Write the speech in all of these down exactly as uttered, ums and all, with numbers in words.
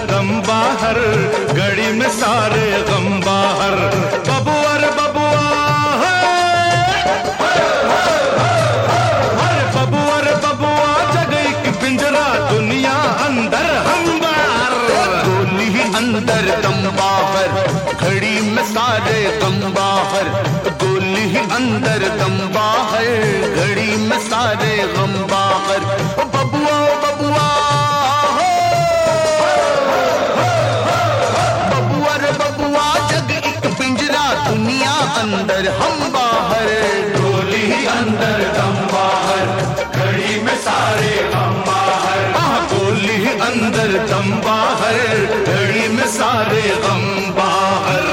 दम बाहर, घड़ी में सारे गम बाहर। बबुआ रे बबुआ, अरे बबुआ रे बबुआ, जग एक पिंजरा दुनिया अंदर हम बाहर। गोली अंदर दम बाहर, घड़ी में सारे गम बाहर। गोली अंदर दम बाहर, घड़ी में सारे गम बाहर। बबुआ बबुआ, बबुआ रे बबुआ, जग एक पिंजरा दुनिया अंदर हम बाहर। गोली अंदर दम बाहर, घड़ी में सारे गम बाहर। गोली अंदर दम बाहर, घड़ी में सारे गम बाहर।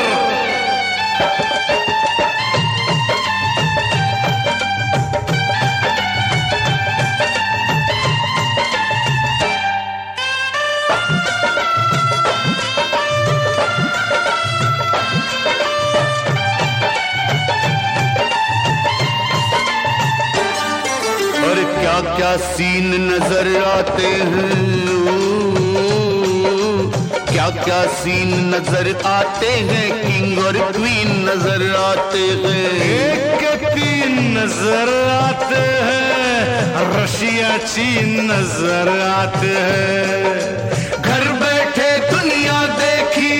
क्या क्या सीन नजर आते हैं, क्या क्या सीन नजर आते हैं, किंग और क्वीन नजर आते हैं। एक के तीन नजर आते हैं, रशिया चीन नजर आते हैं। घर बैठे दुनिया देखी,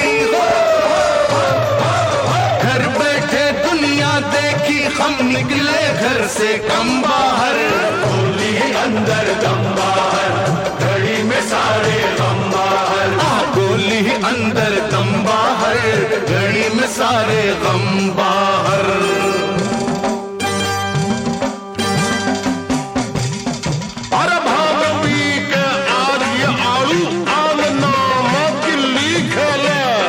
घर बैठे दुनिया देखी, हम निकले घर से कम बाहर। गोली अंदर दम बाहर, घड़ी में सारे गम बाहर। गोली अंदर दम बाहर, घड़ी में सारे गम बाहर। अरे भागवी के आर्य आलू आल नाम की लिखल।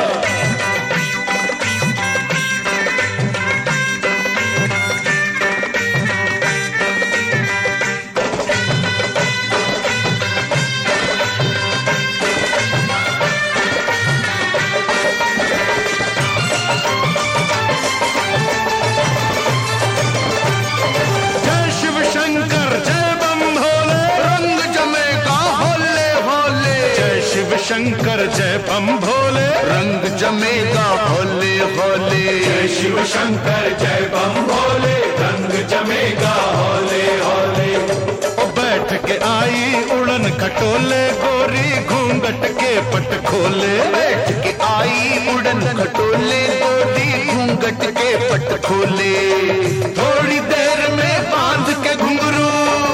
शंकर जय बम भोले, रंग जमेगा होले होले। जय शिव शंकर जय बम भोले, रंग जमेगा होले होले। ओ बैठ के आई उड़न खटोले, गोरी घूंघट के पट खोले। बैठ के आई उड़न खटोले, गोरी घूंघट के पट खोले। थोड़ी देर में बांध के घुंघरू,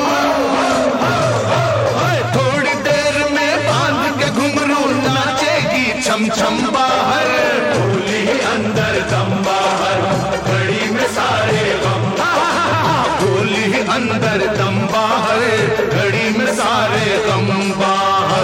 थोड़ी देर में बांध के घुंघरू, नाचेगी छम छम बाहर। गोली अंदर दम बाहर, घड़ी में सारे गम। गोली अंदर दम बाहर, घड़ी में सारे गम बाहर।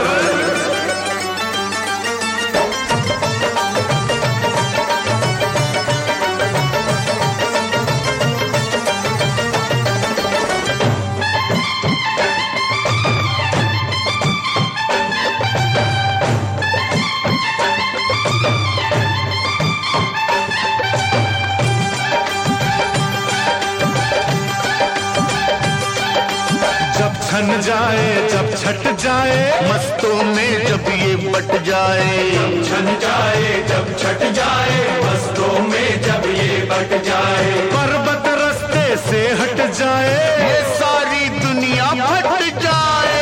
छन जाए जब छट जाए, मस्तों में जब ये बट जाए। जब छन जाए जब छट जाए, मस्तों में जब ये बट जाए। पर्वत रास्ते से हट जाए, ये सारी दुनिया फट जाए।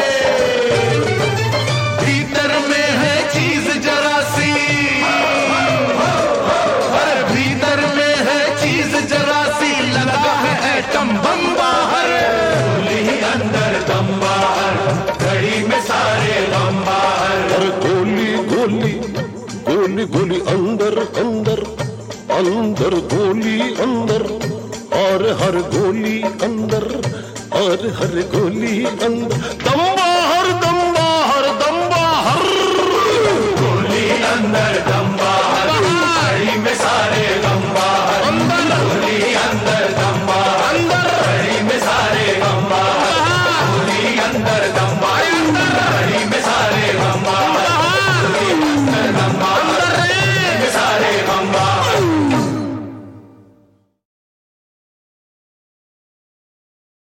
भीतर में है चीज जरा सी, अरे भीतर में है चीज जरा सी, लगा है एटम बम बाहर। गोली अंदर दम बाहर, घड़ी में सारे गम बाहर। और गोली गोली गोली गोली अंदर अंदर अंदर गोली अंदर, और हर गोली अंदर, और हर गोली अंदर दम